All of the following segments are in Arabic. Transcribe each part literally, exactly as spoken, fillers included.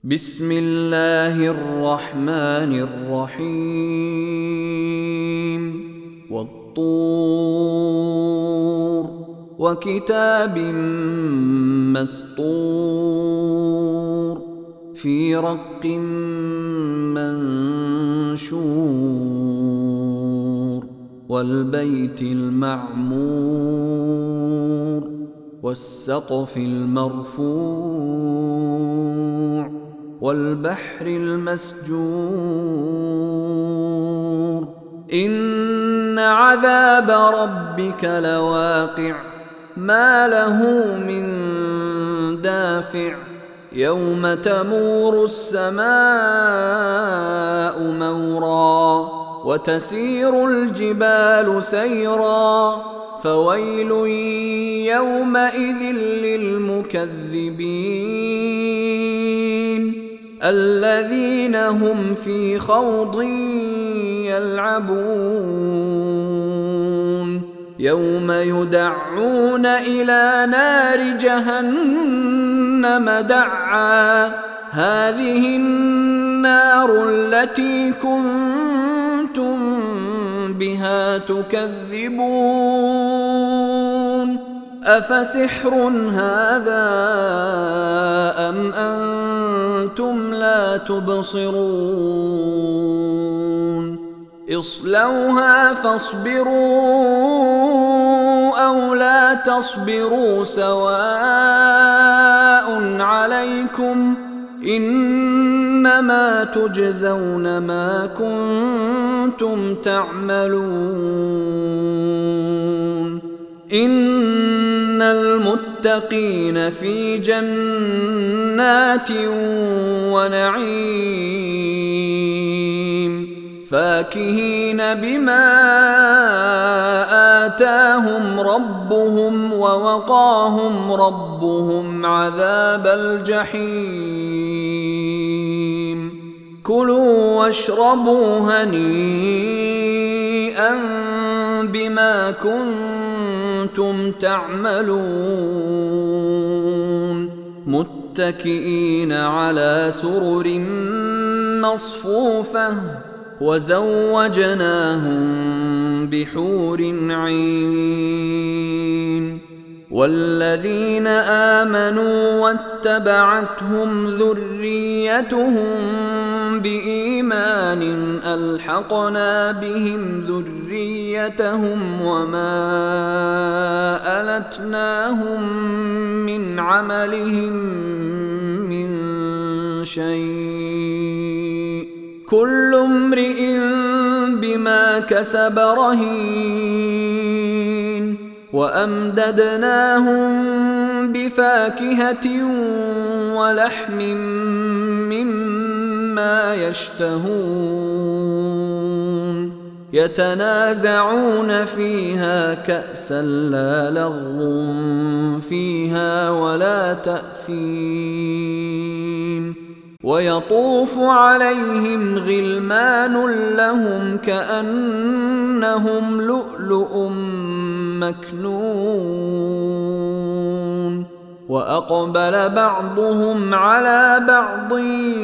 بسم الله الرحمن الرحيم والطور وكتاب مسطور في رق منشور والبيت المعمور والسقف المرفوع والبحر المسجور إن عذاب ربك لواقع ما له من دافع يوم تمور السماء مورا وتسير الجبال سيرا فويل يومئذ للمكذبين الذين هم في خوض يلعبون يوم يدعون إلى نار جهنم دعا هذه النار التي كنتم بها تكذبون أفسحر هذا أم أنتم لا تبصرون اصلوها فاصبروا أو لا تصبروا سواء عليكم إنما تجزون ما كنتم تعملون إن المتقين في جنات ونعيم فاكهين بما آتاهم ربهم ووقاهم ربهم عذاب الجحيم كلوا واشربوا هنيئا بما كنتم تعملون متكئين على سرر مصفوفة وزوجناهم بحور عين والذين آمنوا واتبعتهم ذريتهم بإيمان ألحقنا بهم ذريتهم وما ألتناهم من عملهم من شيء كل امرئ بما كسب رهين وأمددناهم بفاكهة ولحم مما يشتهون يتنازعون فيها كأسا لا لغو فيها ولا تأثيم ويطوف عليهم غلمان لهم كأنهم لؤلؤ مكنون وأقبل بعضهم على بعض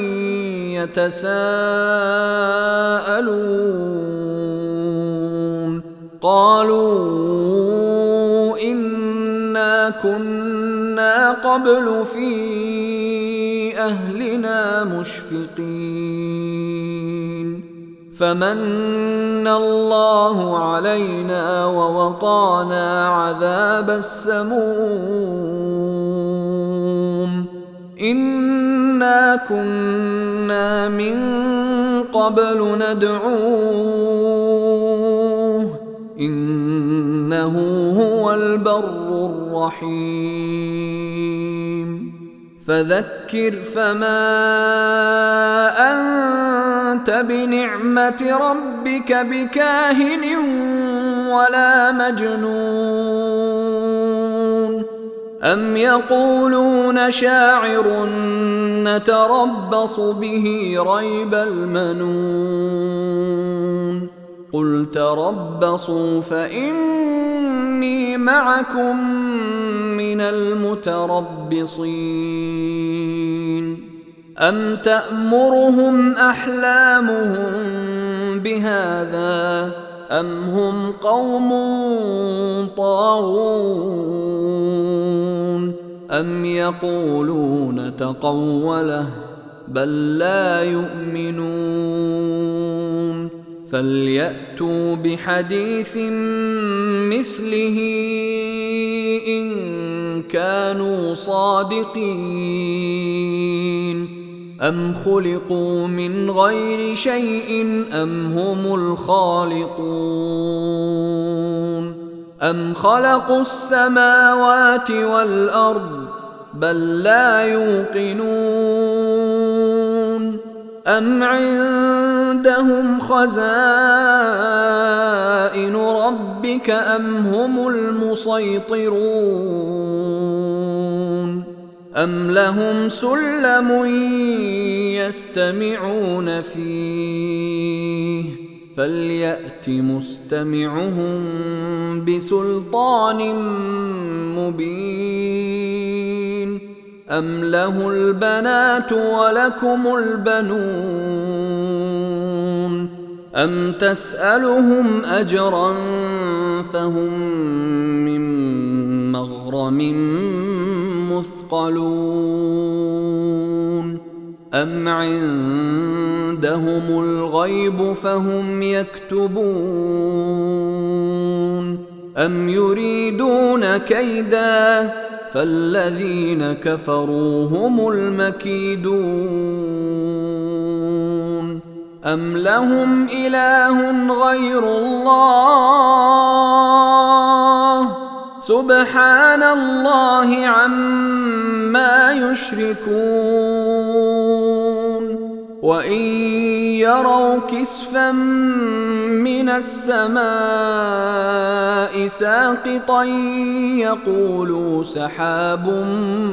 يتساءلون قالوا إنا كنا قبل في أهلنا مشفقين فمن الله علينا ووقانا عذاب السموم إنا كنا من قبل ندعوه إنه هو البر الرحيم فذكر فما أنت بنعمة ربك بكاهن ولا مجنون أم يقولون شاعر نتربص به ريب المنون قل تربصوا فإني معكم من المتربصين أم تأمرهم أحلامهم بهذا أم هم قوم طاغون أم يقولون تقوله بل لا يؤمنون فليأتوا بحديث مثله إن كانوا صادقين أم خلقوا من غير شيء أم هم الخالقون أم خلقوا السماوات والأرض بل لا يوقنون أم عندهم خزائن ربك أم هم المسيطرون أم لهم سلم يستمعون فيه فليأت مستمعهم بسلطان مبين أم له البنات ولكم البنون أم تسألهم أجرا فهم من مغرم مثقلون أم عندهم الغيب فهم يكتبون أم يريدون كيدا فالذين كفروا هم المكيدون أم لهم إله غير الله سبحان الله عما يشركون وإن يروا كسفا من السماء ساقطا يقولوا سحاب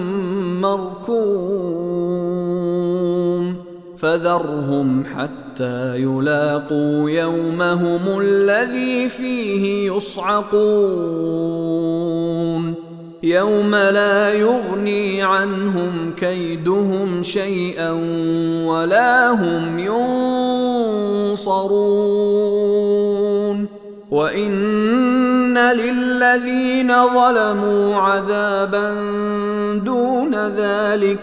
مركوم فذرهم حتى يلاقوا يومهم الذي فيه يصعقون يوم لا يغني عنهم كيدهم شيئا ولا هم ينصرون وإن للذين ظلموا عذابا دون ذلك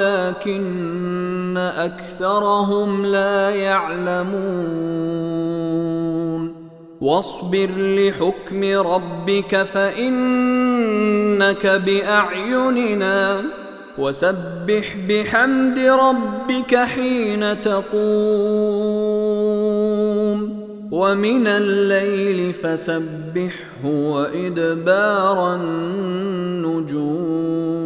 ولكن أكثرهم لا يعلمون واصبر لحكم ربك فإنك بأعيننا وسبح بحمد ربك حين تقوم ومن الليل فسبحه وإدبار النجوم.